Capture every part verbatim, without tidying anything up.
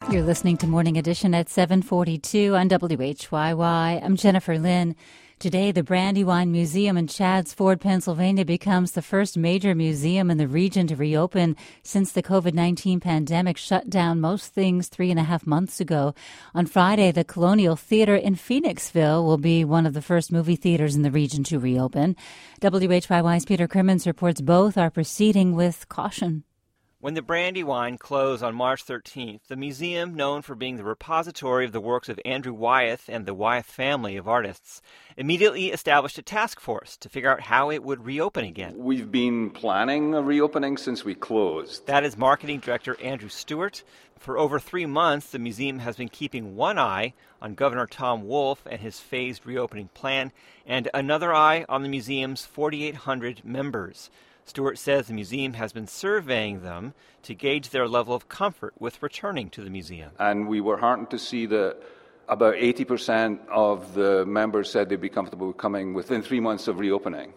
You're listening to Morning Edition at seven forty-two on W H Y Y. I'm Jennifer Lynn. Today, the Brandywine Museum in Chadds Ford, Pennsylvania becomes the first major museum in the region to reopen since the covid nineteen pandemic shut down most things three and a half months ago. On Friday, the Colonial Theater in Phoenixville will be one of the first movie theaters in the region to reopen. W H Y Y's Peter Crimmins reports both are proceeding with caution. When the Brandywine closed on March thirteenth, the museum, known for being the repository of the works of Andrew Wyeth and the Wyeth family of artists, immediately established a task force to figure out how it would reopen again. We've been planning a reopening since we closed. That is Marketing Director Andrew Stewart. For over three months, the museum has been keeping one eye on Governor Tom Wolf and his phased reopening plan, and another eye on the museum's forty-eight hundred members. Stewart says the museum has been surveying them to gauge their level of comfort with returning to the museum. And we were heartened to see that about eighty percent of the members said they'd be comfortable with coming within three months of reopening.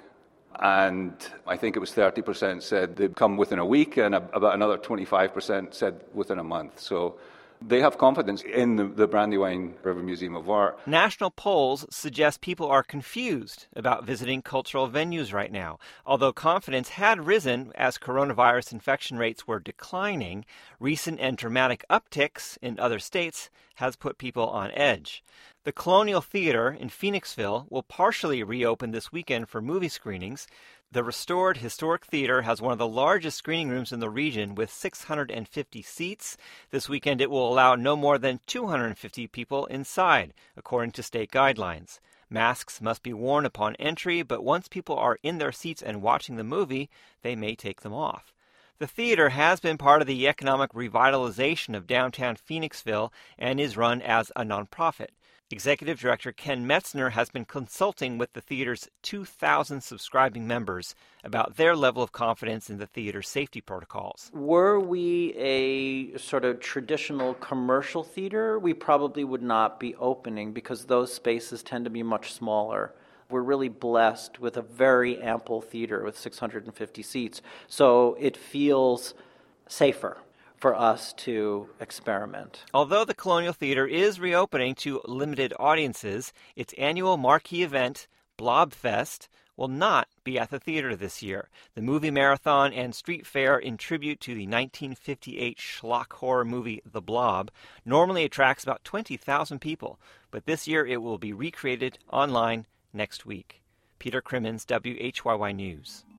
And I think it was thirty percent said they'd come within a week, and about another twenty-five percent said within a month. So they have confidence in the, the Brandywine River Museum of Art. National polls suggest people are confused about visiting cultural venues right now. Although confidence had risen as coronavirus infection rates were declining, recent and dramatic upticks in other states has put people on edge. The Colonial Theater in Phoenixville will partially reopen this weekend for movie screenings. The restored historic theater has one of the largest screening rooms in the region with six hundred fifty seats. This weekend it will allow no more than two hundred fifty people inside, according to state guidelines. Masks must be worn upon entry, but once people are in their seats and watching the movie, they may take them off. The theater has been part of the economic revitalization of downtown Phoenixville and is run as a nonprofit. Executive Director Ken Metzner has been consulting with the theater's two thousand subscribing members about their level of confidence in the theater's safety protocols. Were we a sort of traditional commercial theater, we probably would not be opening because those spaces tend to be much smaller. We're really blessed with a very ample theater with six hundred fifty seats, so it feels safer for us to experiment. Although the Colonial Theater is reopening to limited audiences, its annual marquee event, Blobfest, will not be at the theater this year. The movie marathon and street fair in tribute to the nineteen fifty-eight schlock horror movie The Blob normally attracts about twenty thousand people, but this year it will be recreated online next week. Peter Crimmins, W H Y Y News.